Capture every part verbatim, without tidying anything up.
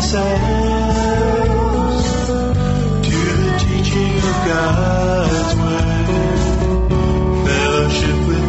ourselves to the teaching of God's Word, fellowship with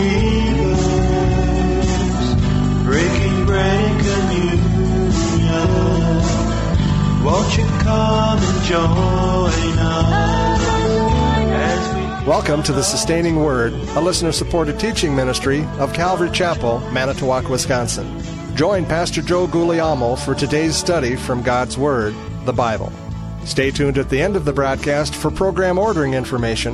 believers, breaking bread and communion. Won't you come and join us as we... Welcome to the Sustaining Word, a listener-supported teaching ministry of Calvary Chapel, Manitowoc, Wisconsin. Join Pastor Joe Guglielmo for today's study from God's Word, the Bible. Stay tuned at the end of the broadcast for program ordering information.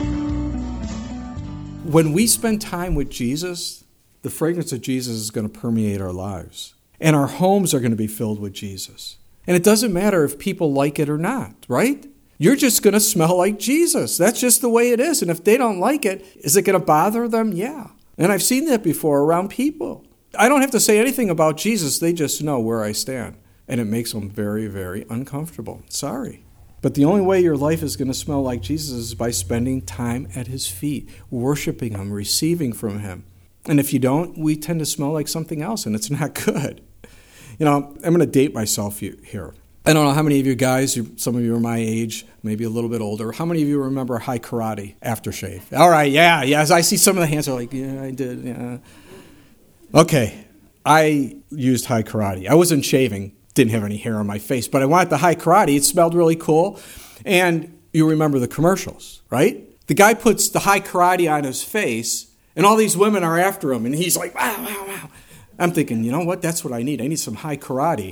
When we spend time with Jesus, the fragrance of Jesus is going to permeate our lives. And our homes are going to be filled with Jesus. And it doesn't matter if people like it or not, right? You're just going to smell like Jesus. That's just the way it is. And if they don't like it, is it going to bother them? Yeah. And I've seen that before around people. I don't have to say anything about Jesus. They just know where I stand. And it makes them very, very uncomfortable. Sorry. But the only way your life is going to smell like Jesus is by spending time at His feet, worshiping Him, receiving from Him. And if you don't, we tend to smell like something else, and it's not good. You know, I'm going to date myself here. I don't know how many of you guys, some of you are my age, maybe a little bit older. How many of you remember High Karate aftershave? All right, yeah, yeah. As I see some of the hands are like, yeah, I did, yeah. Okay, I used High Karate. I wasn't shaving, didn't have any hair on my face, but I wanted the High Karate. It smelled really cool. And you remember the commercials, right? The guy puts the High Karate on his face, and all these women are after him, and he's like, wow, wow, wow. I'm thinking, you know what? That's what I need. I need some High Karate.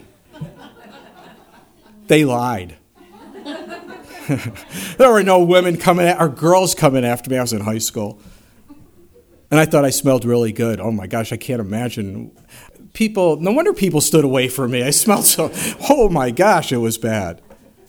They lied. There were no women coming at, or girls coming after me. I was in high school. And I thought I smelled really good. Oh my gosh, I can't imagine. People, no wonder people stood away from me. I smelled so, oh my gosh, it was bad.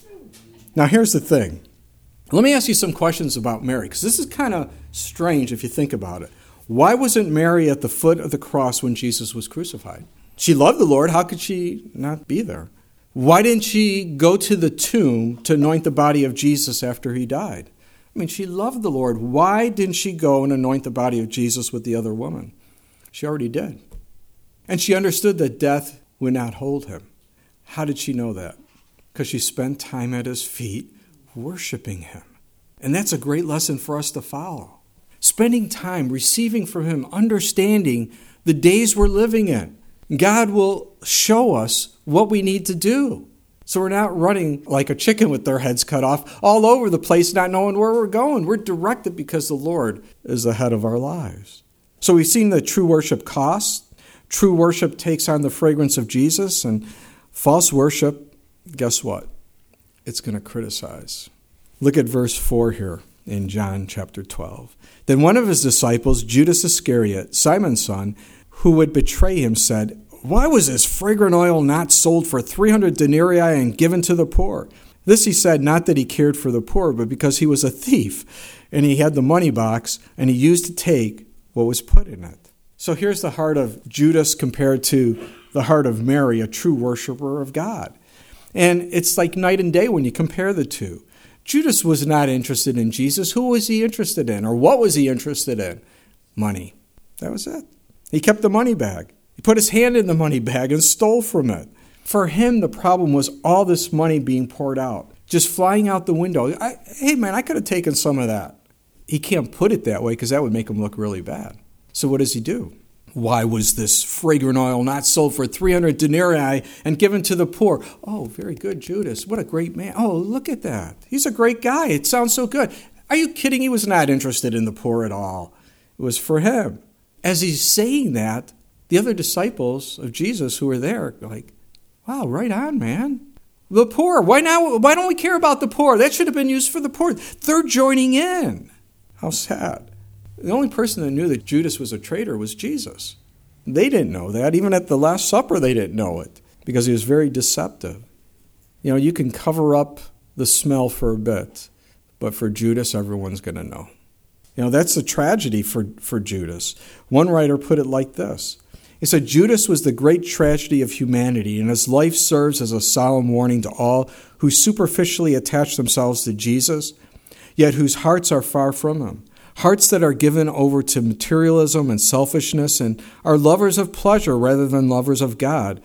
Now here's the thing. Let me ask you some questions about Mary, because this is kind of strange if you think about it. Why wasn't Mary at the foot of the cross when Jesus was crucified? She loved the Lord. How could she not be there? Why didn't she go to the tomb to anoint the body of Jesus after He died? I mean, she loved the Lord. Why didn't she go and anoint the body of Jesus with the other woman? She already did. And she understood that death would not hold Him. How did she know that? Because she spent time at His feet worshiping Him. And that's a great lesson for us to follow. Spending time receiving from Him, understanding the days we're living in. God will show us what we need to do. So we're not running like a chicken with their heads cut off all over the place, not knowing where we're going. We're directed because the Lord is the head of our lives. So we've seen that true worship costs. True worship takes on the fragrance of Jesus. And false worship, guess what? It's going to criticize. Look at verse four here in John chapter twelve. Then one of His disciples, Judas Iscariot, Simon's son, who would betray Him, said, "Why was this fragrant oil not sold for three hundred denarii and given to the poor?" This he said, not that he cared for the poor, but because he was a thief, and he had the money box, and he used to take what was put in it. So here's the heart of Judas compared to the heart of Mary, a true worshiper of God. And it's like night and day when you compare the two. Judas was not interested in Jesus. Who was he interested in? Or what was he interested in? Money. That was it. He kept the money bag. He put his hand in the money bag and stole from it. For him, the problem was all this money being poured out, just flying out the window. I, hey, man, I could have taken some of that. He can't put it that way because that would make him look really bad. So what does he do? Why was this fragrant oil not sold for three hundred denarii and given to the poor? Oh, very good, Judas. What a great man. Oh, look at that. He's a great guy. It sounds so good. Are you kidding? He was not interested in the poor at all. It was for him. As he's saying that, the other disciples of Jesus who were there are like, wow, right on, man. The poor. Why now? Why don't we care about the poor? That should have been used for the poor. They're joining in. How sad. The only person that knew that Judas was a traitor was Jesus. They didn't know that. Even at the Last Supper, they didn't know it because he was very deceptive. You know, you can cover up the smell for a bit, but for Judas, everyone's going to know. You know, that's a tragedy for, for Judas. One writer put it like this. He said, Judas was the great tragedy of humanity, and his life serves as a solemn warning to all who superficially attach themselves to Jesus, yet whose hearts are far from him. Hearts that are given over to materialism and selfishness and are lovers of pleasure rather than lovers of God,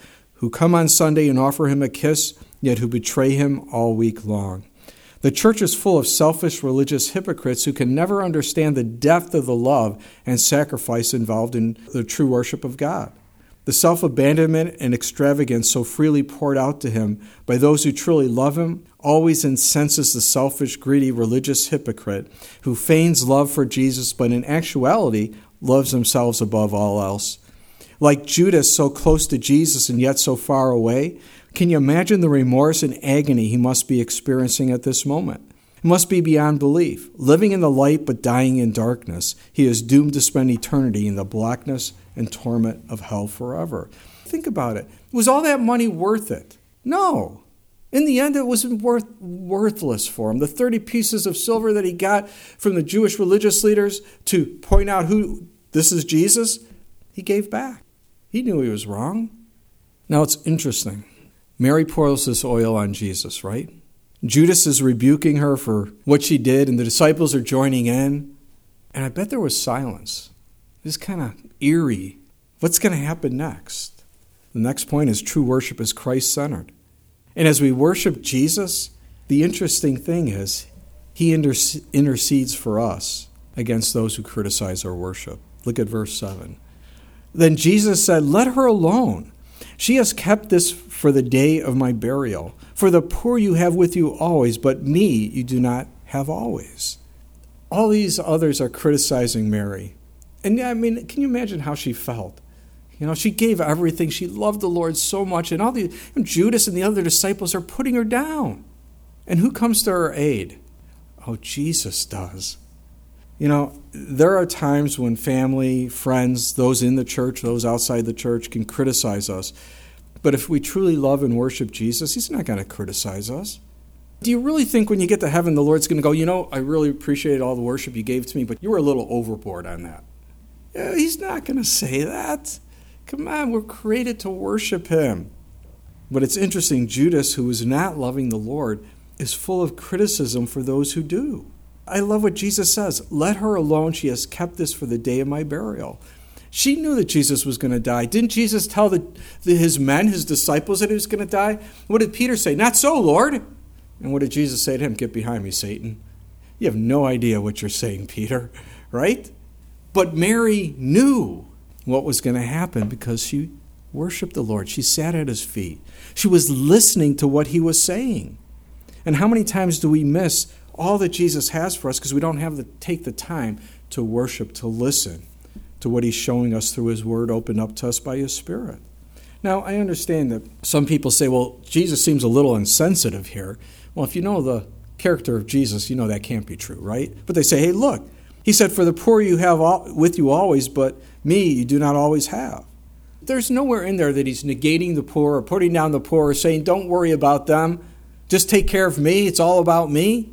who come on Sunday and offer him a kiss, yet who betray him all week long. The church is full of selfish religious hypocrites who can never understand the depth of the love and sacrifice involved in the true worship of God. The self-abandonment and extravagance so freely poured out to him by those who truly love him always incenses the selfish, greedy religious hypocrite who feigns love for Jesus but in actuality loves themselves above all else. Like Judas, so close to Jesus and yet so far away, can you imagine the remorse and agony he must be experiencing at this moment? It must be beyond belief. Living in the light but dying in darkness, he is doomed to spend eternity in the blackness and torment of hell forever. Think about it. Was all that money worth it? No. In the end, it was worth, worthless for him. The thirty pieces of silver that he got from the Jewish religious leaders to point out who this is Jesus, he gave back. He knew he was wrong. Now it's interesting. Mary pours this oil on Jesus, right? Judas is rebuking her for what she did, and the disciples are joining in. And I bet there was silence. It's kind of eerie. What's going to happen next? The next point is true worship is Christ-centered. And as we worship Jesus, the interesting thing is he interce- intercedes for us against those who criticize our worship. Look at verse seven. Then Jesus said, "Let her alone. She has kept this for the day of my burial. For the poor you have with you always, but me you do not have always." All these others are criticizing Mary. And I mean, can you imagine how she felt? You know, she gave everything. She loved the Lord so much. And all the and Judas and the other disciples are putting her down. And who comes to her aid? Oh, Jesus does. You know, there are times when family, friends, those in the church, those outside the church can criticize us. But if we truly love and worship Jesus, he's not going to criticize us. Do you really think when you get to heaven, the Lord's going to go, you know, I really appreciate all the worship you gave to me, but you were a little overboard on that? Yeah, he's not going to say that. Come on, we're created to worship him. But it's interesting, Judas, who is not loving the Lord, is full of criticism for those who do. I love what Jesus says. Let her alone. She has kept this for the day of my burial. She knew that Jesus was going to die. Didn't Jesus tell the, the, his men, his disciples, that he was going to die? What did Peter say? Not so, Lord. And what did Jesus say to him? Get behind me, Satan. You have no idea what you're saying, Peter, right? But Mary knew what was going to happen because she worshiped the Lord. She sat at his feet. She was listening to what he was saying. And how many times do we miss all that Jesus has for us because we don't have to take the time to worship, to listen to what he's showing us through his word opened up to us by his Spirit? Now, I understand that some people say, well, Jesus seems a little insensitive here. Well, if you know the character of Jesus, you know that can't be true, right? But they say, hey, look, he said, for the poor you have all, with you always, but me you do not always have. There's nowhere in there that he's negating the poor or putting down the poor or saying, don't worry about them. Just take care of me. It's all about me.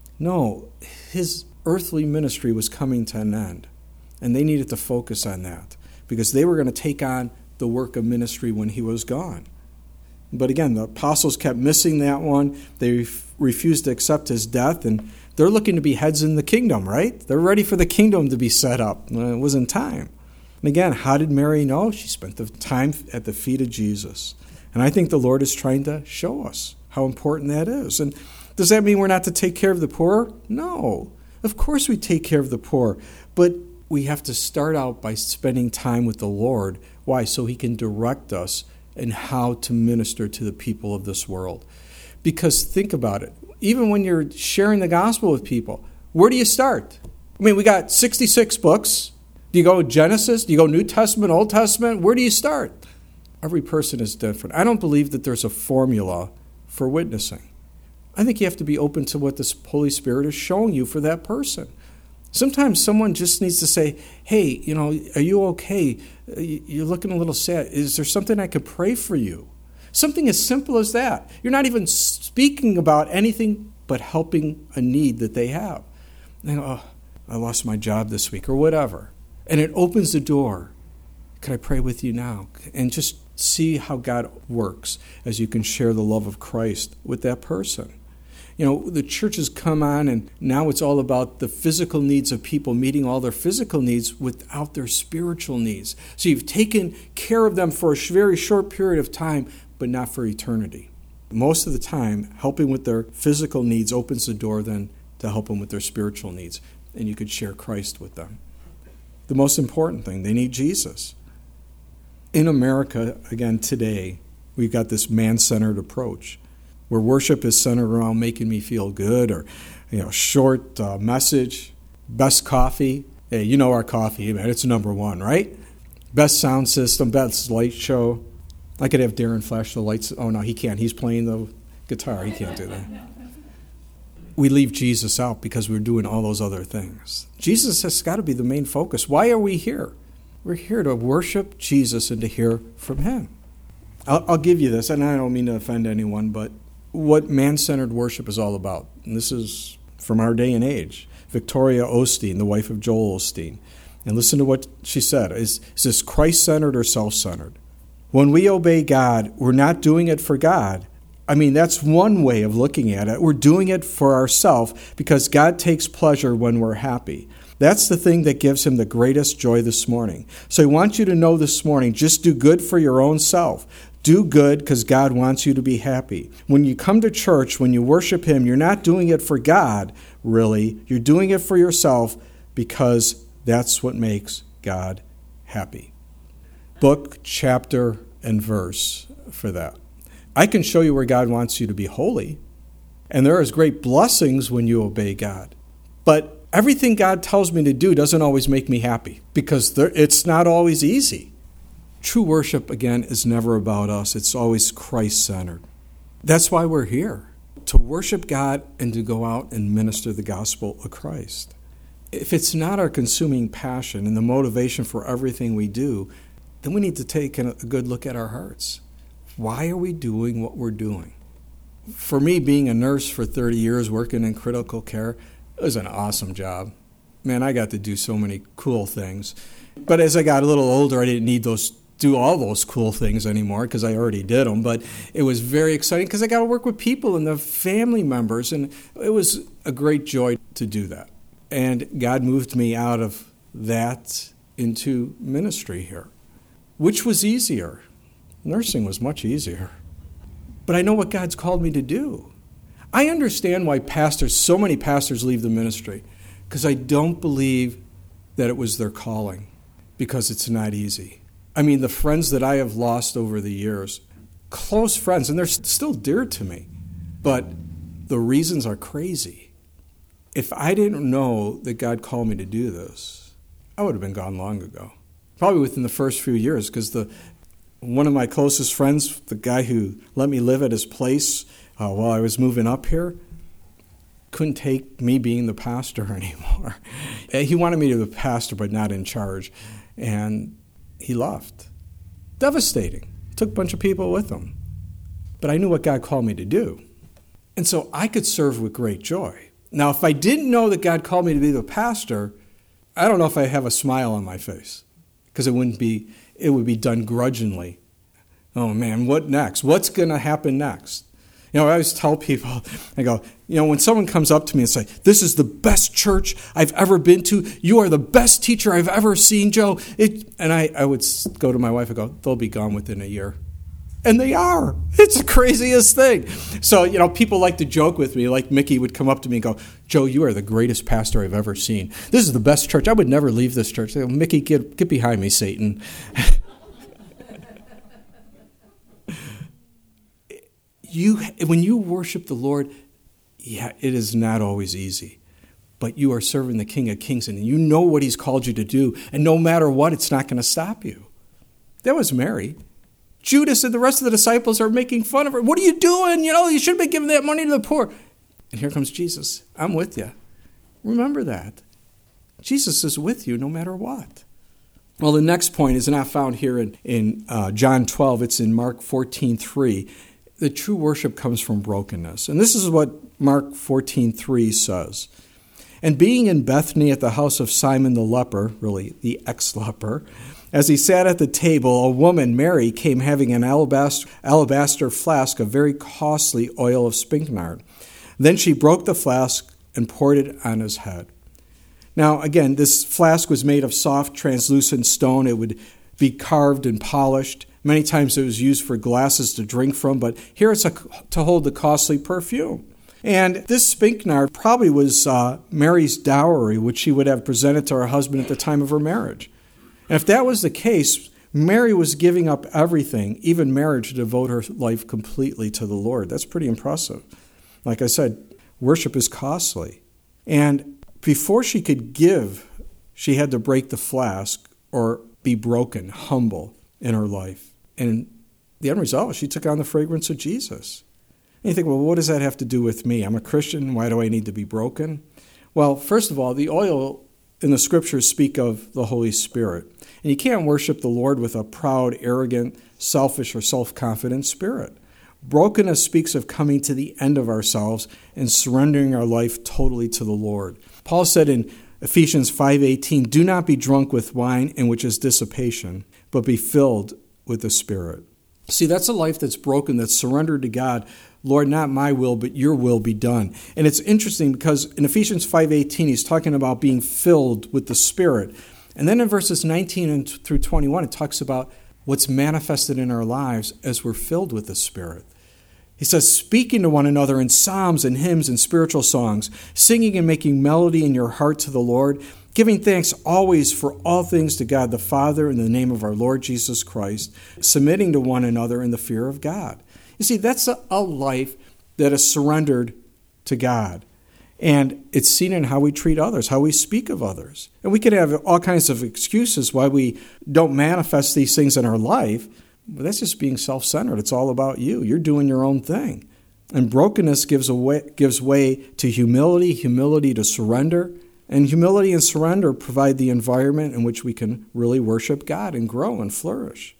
No, his earthly ministry was coming to an end, and they needed to focus on that because they were going to take on the work of ministry when he was gone. But again, the apostles kept missing that one. They refused to accept his death, and they're looking to be heads in the kingdom, right? They're ready for the kingdom to be set up. It wasn't time. And again, how did Mary know? She spent the time at the feet of Jesus. And I think the Lord is trying to show us how important that is. And does that mean we're not to take care of the poor? No. Of course we take care of the poor. But we have to start out by spending time with the Lord. Why? So he can direct us in how to minister to the people of this world. Because think about it. Even when you're sharing the gospel with people, where do you start? I mean, we got sixty-six books. Do you go Genesis? Do you go New Testament, Old Testament? Where do you start? Every person is different. I don't believe that there's a formula for witnessing. I think you have to be open to what the Holy Spirit is showing you for that person. Sometimes someone just needs to say, hey, you know, are you okay? You're looking a little sad. Is there something I could pray for you? Something as simple as that. You're not even speaking about anything but helping a need that they have. They go, oh, I lost my job this week or whatever. And it opens the door. Could I pray with you now? And just see how God works as you can share the love of Christ with that person. You know, the church has come on, and now it's all about the physical needs of people, meeting all their physical needs without their spiritual needs. So you've taken care of them for a very short period of time, but not for eternity. Most of the time, helping with their physical needs opens the door then to help them with their spiritual needs, and you could share Christ with them. The most important thing, they need Jesus. In America, again, today, we've got this man-centered approach, where worship is centered around making me feel good, or, you know, short uh, message, best coffee. Hey, you know our coffee, man, it's number one, right? Best sound system, best light show. I could have Darren flash the lights. Oh, no, he can't. He's playing the guitar. He can't do that. We leave Jesus out because we're doing all those other things. Jesus has got to be the main focus. Why are we here? We're here to worship Jesus and to hear from him. I'll, I'll give you this, and I don't mean to offend anyone, but what man-centered worship is all about. And this is from our day and age. Victoria Osteen, the wife of Joel Osteen. And listen to what she said. Is, is this Christ-centered or self-centered? When we obey God, we're not doing it for God. I mean, that's one way of looking at it. We're doing it for ourselves because God takes pleasure when we're happy. That's the thing that gives him the greatest joy this morning. So I want you to know this morning, just do good for your own self. Do good because God wants you to be happy. When you come to church, when you worship him, you're not doing it for God, really. You're doing it for yourself because that's what makes God happy. Book, chapter, and verse for that. I can show you where God wants you to be holy, and there is great blessings when you obey God. But everything God tells me to do doesn't always make me happy because there, it's not always easy. True worship, again, is never about us. It's always Christ-centered. That's why we're here, to worship God and to go out and minister the gospel of Christ. If it's not our consuming passion and the motivation for everything we do, then we need to take a good look at our hearts. Why are we doing what we're doing? For me, being a nurse for thirty years, working in critical care, it was an awesome job. Man, I got to do so many cool things. But as I got a little older, I didn't need those do all those cool things anymore because I already did them. But it was very exciting because I got to work with people and the family members, and it was a great joy to do that. And God moved me out of that into ministry here, which was easier. Nursing was much easier. But I know what God's called me to do. I understand why pastors, so many pastors leave the ministry, because I don't believe that it was their calling, because it's not easy. I mean, the friends that I have lost over the years, close friends, and they're still dear to me, but the reasons are crazy. If I didn't know that God called me to do this, I would have been gone long ago. Probably within the first few years, because the one of my closest friends, the guy who let me live at his place uh, while I was moving up here, couldn't take me being the pastor anymore. He wanted me to be the pastor, but not in charge. And he left. Devastating. Took a bunch of people with him. But I knew what God called me to do. And so I could serve with great joy. Now, if I didn't know that God called me to be the pastor, I don't know if I have a smile on my face, because it wouldn't be, it would be done grudgingly. Oh man, what next? What's going to happen next? You know, I always tell people, I go, you know, when someone comes up to me and say, this is the best church I've ever been to, you are the best teacher I've ever seen, Joe. It, and I, I would go to my wife and go, they'll be gone within a year. And they are. It's the craziest thing. So, you know, people like to joke with me, like Mickey would come up to me and go, Joe, you are the greatest pastor I've ever seen. This is the best church. I would never leave this church. I go, Mickey, get, get behind me, Satan. You, when you worship the Lord, yeah, it is not always easy. But you are serving the King of Kings, and you know what he's called you to do. And no matter what, it's not going to stop you. That was Mary. Judas and the rest of the disciples are making fun of her. What are you doing? You know, you should be giving that money to the poor. And here comes Jesus. I'm with you. Remember that. Jesus is with you no matter what. Well, the next point is not found here in, in uh, John twelve. It's in Mark fourteen three. The true worship comes from brokenness. And this is what Mark fourteen three says. And being in Bethany at the house of Simon the leper, really the ex-leper, as he sat at the table, a woman, Mary, came having an alabaster, alabaster flask of very costly oil of spikenard. Then she broke the flask and poured it on his head. Now, again, this flask was made of soft, translucent stone. It would be carved and polished. Many times it was used for glasses to drink from, but here it's a, to hold the costly perfume. And this spikenard probably was uh, Mary's dowry, which she would have presented to her husband at the time of her marriage. And if that was the case, Mary was giving up everything, even marriage, to devote her life completely to the Lord. That's pretty impressive. Like I said, worship is costly. And before she could give, she had to break the flask or be broken, humble in her life. And the end result, she took on the fragrance of Jesus. And you think, well, what does that have to do with me? I'm a Christian. Why do I need to be broken? Well, first of all, the oil in the Scriptures speak of the Holy Spirit. And you can't worship the Lord with a proud, arrogant, selfish, or self-confident spirit. Brokenness speaks of coming to the end of ourselves and surrendering our life totally to the Lord. Paul said in Ephesians five eighteen, "Do not be drunk with wine, in which is dissipation, but be filled with the Spirit." See, that's a life that's broken, that's surrendered to God. Lord, not my will, but your will be done. And it's interesting because in Ephesians five eighteen, he's talking about being filled with the Spirit. And then in verses nineteen through twenty-one, it talks about what's manifested in our lives as we're filled with the Spirit. He says, speaking to one another in psalms and hymns and spiritual songs, singing and making melody in your heart to the Lord, giving thanks always for all things to God the Father in the name of our Lord Jesus Christ, submitting to one another in the fear of God. You see, that's a, a life that is surrendered to God. And it's seen in how we treat others, how we speak of others. And we could have all kinds of excuses why we don't manifest these things in our life, but that's just being self-centered. It's all about you. You're doing your own thing. And brokenness gives away, gives way to humility, humility to surrender. And humility and surrender provide the environment in which we can really worship God and grow and flourish.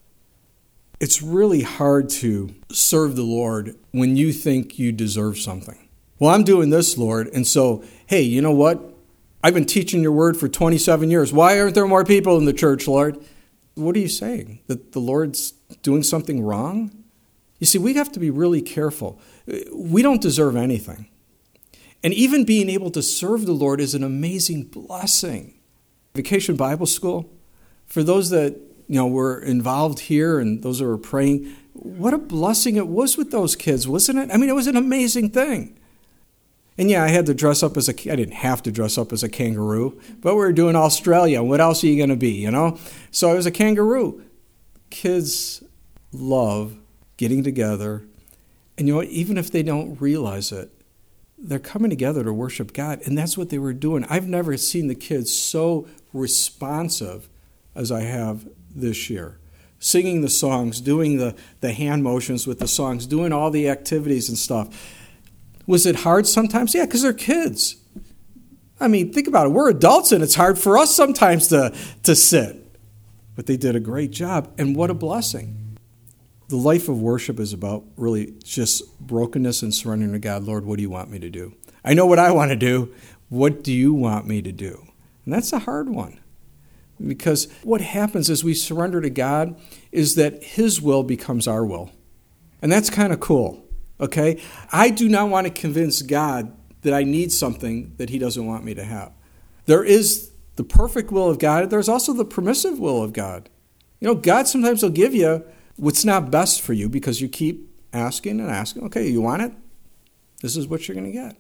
It's really hard to serve the Lord when you think you deserve something. Well, I'm doing this, Lord, and so, hey, you know what? I've been teaching your word for twenty-seven years. Why aren't there more people in the church, Lord? What are you saying? That the Lord's doing something wrong? You see, we have to be really careful. We don't deserve anything. And even being able to serve the Lord is an amazing blessing. Vacation Bible School, for those that you know were involved here and those that were praying, what a blessing it was with those kids, wasn't it? I mean, it was an amazing thing. And yeah, I had to dress up as a, I didn't have to dress up as a kangaroo, but we were doing Australia. What else are you going to be, you know? So I was a kangaroo. Kids love getting together. And you know what? Even if they don't realize it, they're coming together to worship God. And that's what they were doing. I've never seen the kids so responsive as I have this year. Singing the songs, doing the, the hand motions with the songs, doing all the activities and stuff. Was it hard sometimes? Yeah, because they're kids. I mean, think about it. We're adults, and it's hard for us sometimes to, to sit. But they did a great job, and what a blessing. The life of worship is about really just brokenness and surrendering to God. Lord, what do you want me to do? I know what I want to do. What do you want me to do? And that's a hard one. Because what happens as we surrender to God is that his will becomes our will. And that's kind of cool. Okay? I do not want to convince God that I need something that he doesn't want me to have. There is the perfect will of God. There's also the permissive will of God. You know, God sometimes will give you what's not best for you because you keep asking and asking. Okay, you want it? This is what you're going to get.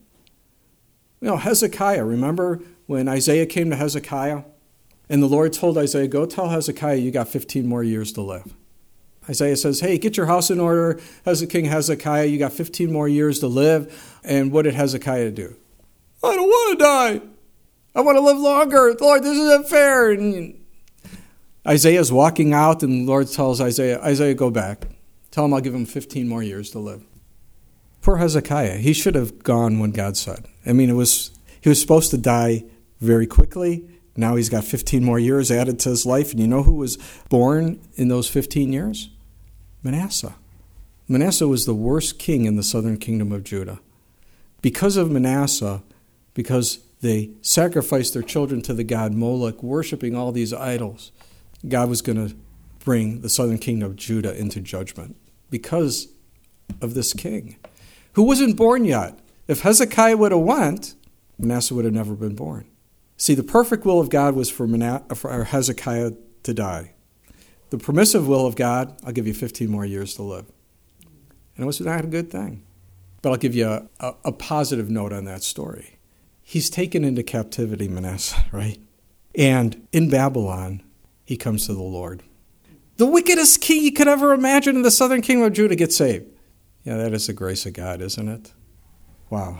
You know, Hezekiah, remember when Isaiah came to Hezekiah? And the Lord told Isaiah, go tell Hezekiah you got fifteen more years to live. Isaiah says, hey, get your house in order. King Hezekiah, you got fifteen more years to live. And what did Hezekiah do? I don't want to die. I want to live longer. Lord, this isn't fair. And Isaiah's walking out, and the Lord tells Isaiah, Isaiah, go back. Tell him I'll give him fifteen more years to live. Poor Hezekiah. He should have gone when God said. I mean, it was he was supposed to die very quickly. Now he's got fifteen more years added to his life. And you know who was born in those fifteen years? Manasseh. Manasseh was the worst king in the southern kingdom of Judah. Because of Manasseh, because they sacrificed their children to the god Moloch, worshiping all these idols, God was going to bring the southern kingdom of Judah into judgment because of this king, who wasn't born yet. If Hezekiah would have went, Manasseh would have never been born. See, the perfect will of God was for, Mana- for Hezekiah to die. The permissive will of God, I'll give you fifteen more years to live. And it was not a good thing. But I'll give you a, a, a positive note on that story. He's taken into captivity, Manasseh, right? And in Babylon, he comes to the Lord. The wickedest king you could ever imagine in the southern kingdom of Judah gets saved. Yeah, that is the grace of God, isn't it? Wow.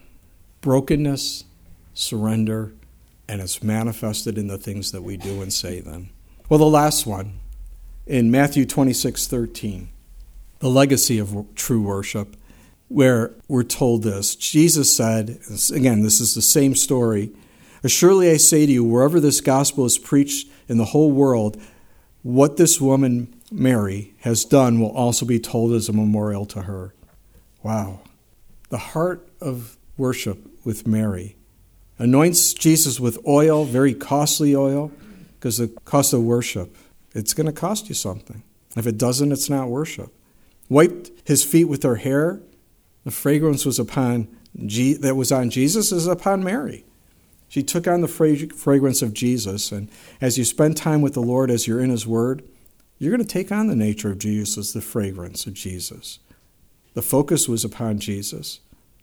Brokenness, surrender, and it's manifested in the things that we do and say then. Well, the last one, in Matthew twenty-six thirteen, the legacy of true worship, where we're told this. Jesus said, again, this is the same story, "Surely I say to you, wherever this gospel is preached in the whole world, what this woman, Mary, has done will also be told as a memorial to her." Wow. The heart of worship with Mary anoints Jesus with oil, very costly oil, because the cost of worship, it's going to cost you something. If it doesn't, it's not worship. Wiped his feet with her hair. The fragrance was upon Je- that was on Jesus is upon Mary. She took on the fra- fragrance of Jesus, and as you spend time with the Lord, as you're in His Word, you're going to take on the nature of Jesus, the fragrance of Jesus. The focus was upon Jesus.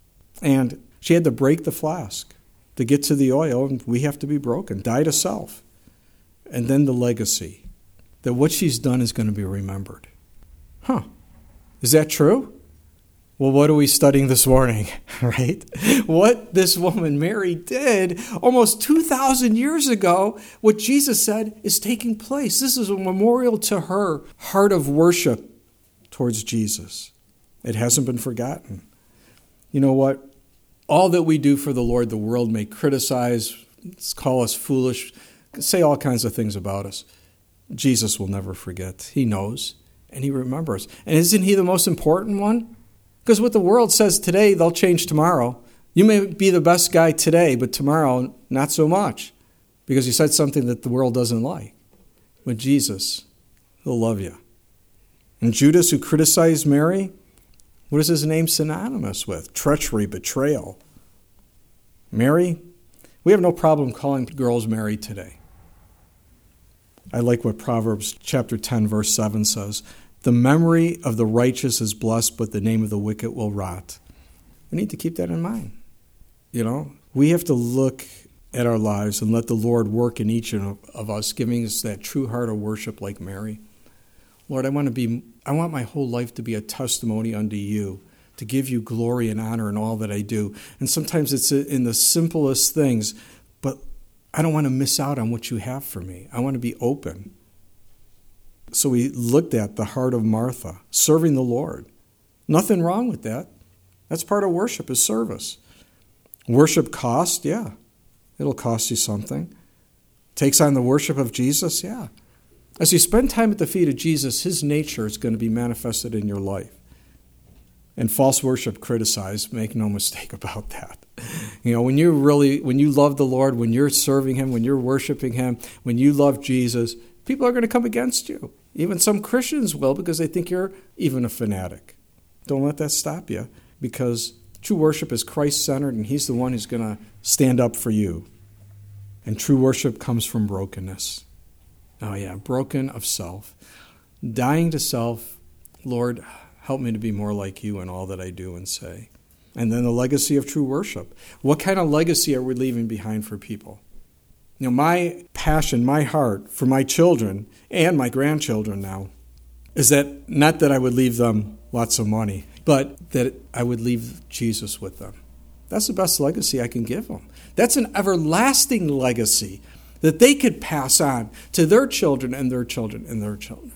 And she had to break the flask to get to the oil, and we have to be broken, die to self. And then the legacy, that what she's done is going to be remembered. Huh. Is that true? Well, what are we studying this morning, right? What this woman, Mary, did almost two thousand years ago, what Jesus said is taking place. This is a memorial to her heart of worship towards Jesus. It hasn't been forgotten. You know what? All that we do for the Lord, the world may criticize, call us foolish, say all kinds of things about us. Jesus will never forget. He knows, and He remembers. And isn't He the most important one? Because what the world says today, they'll change tomorrow. You may be the best guy today, but tomorrow, not so much, because you said something that the world doesn't like. But Jesus, He'll love you. And Judas, who criticized Mary, what is his name synonymous with? Treachery, betrayal. Mary, we have no problem calling girls Mary today. I like what Proverbs chapter ten, verse seven says. The memory of the righteous is blessed, but the name of the wicked will rot. We need to keep that in mind. You know, we have to look at our lives and let the Lord work in each of us, giving us that true heart of worship like Mary. Lord, I want to be, I want my whole life to be a testimony unto you, to give you glory and honor in all that I do. And sometimes it's in the simplest things, but I don't want to miss out on what you have for me. I want to be open. So we looked at the heart of Martha, serving the Lord. Nothing wrong with that. That's part of worship, is service. Worship cost, yeah. It'll cost you something. Takes on the worship of Jesus, yeah. As you spend time at the feet of Jesus, His nature is going to be manifested in your life. And false worship criticized, make no mistake about that. You know, when you really, when you love the Lord, when you're serving Him, when you're worshiping Him, when you love Jesus, people are going to come against you. Even some Christians will, because they think you're even a fanatic. Don't let that stop you, because true worship is Christ-centered, and He's the one who's going to stand up for you. And true worship comes from brokenness. Oh yeah, broken of self. Dying to self. Lord, help me to be more like you in all that I do and say. And then the legacy of true worship. What kind of legacy are we leaving behind for people? You know, my passion, my heart for my children and my grandchildren now is that not that I would leave them lots of money, but that I would leave Jesus with them. That's the best legacy I can give them. That's an everlasting legacy that they could pass on to their children and their children and their children.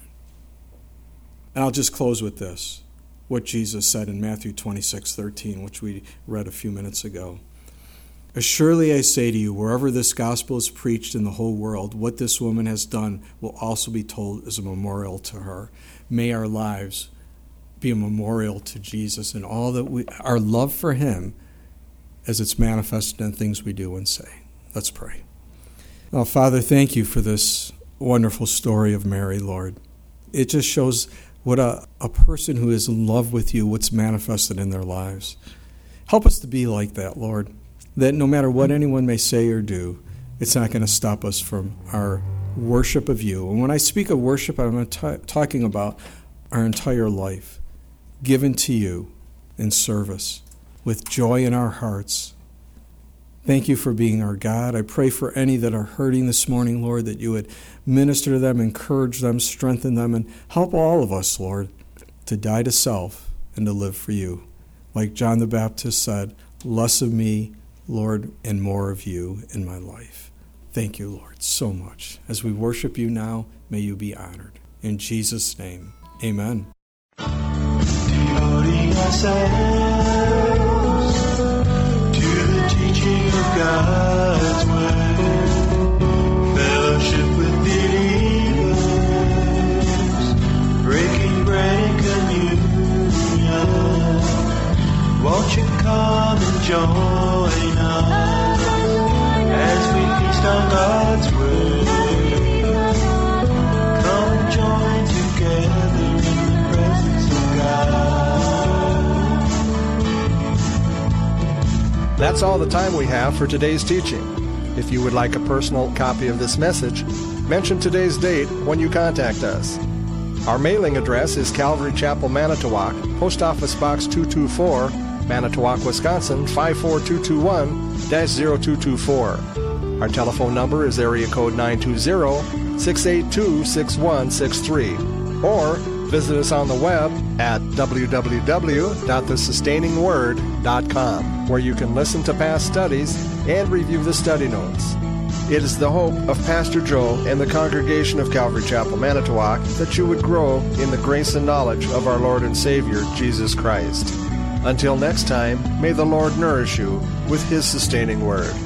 And I'll just close with this, what Jesus said in Matthew twenty-six thirteen, which we read a few minutes ago. Surely I say to you, wherever this gospel is preached in the whole world, what this woman has done will also be told as a memorial to her. May our lives be a memorial to Jesus and all that we, our love for Him as it's manifested in things we do and say. Let's pray. Oh, Father, thank you for this wonderful story of Mary, Lord. It just shows what a, a person who is in love with you, what's manifested in their lives. Help us to be like that, Lord, that no matter what anyone may say or do, it's not going to stop us from our worship of you. And when I speak of worship, I'm t- talking about our entire life given to you in service with joy in our hearts. Thank you for being our God. I pray for any that are hurting this morning, Lord, that you would minister to them, encourage them, strengthen them, and help all of us, Lord, to die to self and to live for you. Like John the Baptist said, less of me, Lord, and more of you in my life. Thank you, Lord, so much. As we worship you now, may you be honored. In Jesus' name, amen. Devoting ourselves to the teaching of God's word, fellowship with believers, breaking bread and communion. Won't you come and join us as we feast on God's word? Come and join together in the presence of God. That's all the time we have for today's teaching. If you would like a personal copy of this message, mention today's date when you contact us. Our mailing address is Calvary Chapel, Manitowoc, Post Office Box two two four, Manitowoc, Wisconsin five four two two one dash zero two two four. Our telephone number is area code nine two zero, six eight two, six one six three. Or visit us on the web at w w w dot the sustaining word dot com, where you can listen to past studies and review the study notes. It is the hope of Pastor Joe and the congregation of Calvary Chapel, Manitowoc, that you would grow in the grace and knowledge of our Lord and Savior, Jesus Christ. Until next time, may the Lord nourish you with His sustaining word.